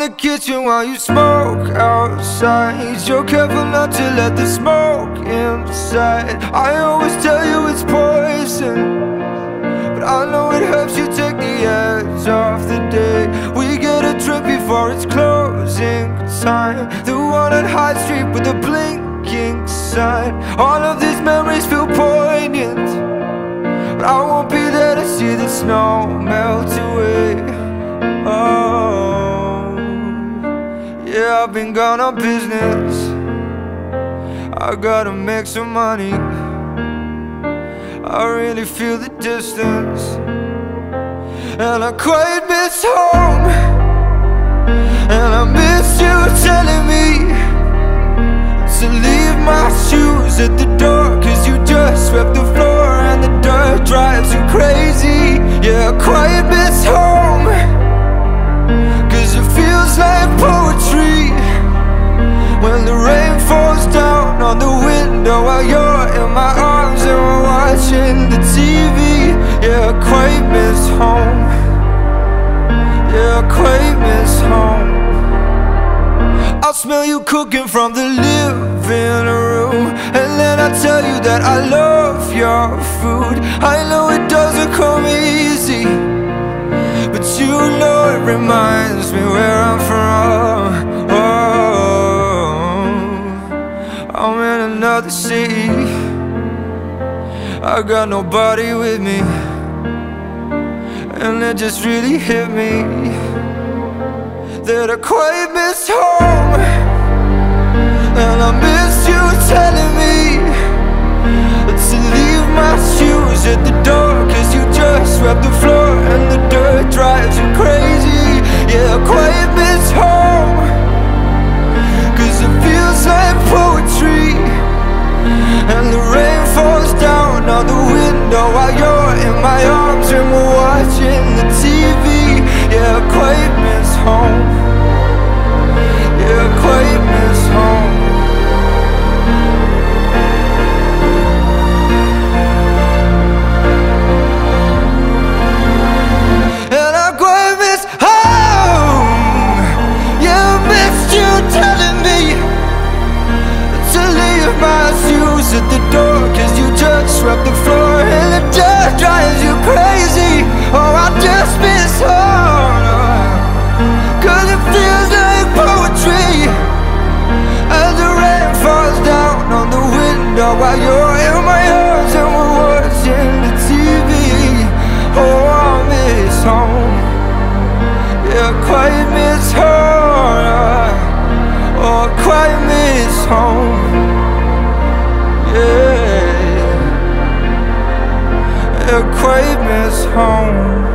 the kitchen while you smoke outside. You're careful not to let the smoke inside. I always tell you it's poison, but I know it helps you take the edge off the day. We get a drink before it's closing time, the one on High Street with the blinking sign. All of these memories feel poignant, but I won't be there to see the snow melt away. Oh, yeah, I've been gone on business. I gotta make some money. I really feel the distance, and I quite miss home. And I miss you telling me to leave my shoes at the door, 'cause you just swept the floor and the dirt drives you crazy. Yeah, I quite miss home, 'cause it feels like poetry when the rain falls down on the window while you're in my arms and we're watching the TV. Yeah, I quite miss home. Yeah, I quite miss home. I'll smell you cooking from the living room, and then I tell you that I love your food. I know it doesn't come easy, but you know it reminds me where I'm from. Oh, I'm in another city, I got nobody with me, and it just really hit me that I quite miss home. And I miss you telling me to leave my shoes at the door, 'cause you just swept the floor and the dirt drives you crazy. Yeah, I quite miss home, 'cause it feels like poetry and the rain falls down on the window while you're in my arms and we're watching the TV. Yeah, I quite miss home. Yeah, I quite miss home. And I quite miss home. Yeah, I missed you telling me to leave my shoes at the door, 'cause you just swept the floor and the dirt drives you crazy. Oh, I just miss home, 'cause it feels like poetry as the rain falls down on the window while you're in my arms and we're watching the TV. Oh, I miss home. Yeah, I quite miss home. Oh, I quite miss home. Yeah, I quite miss home.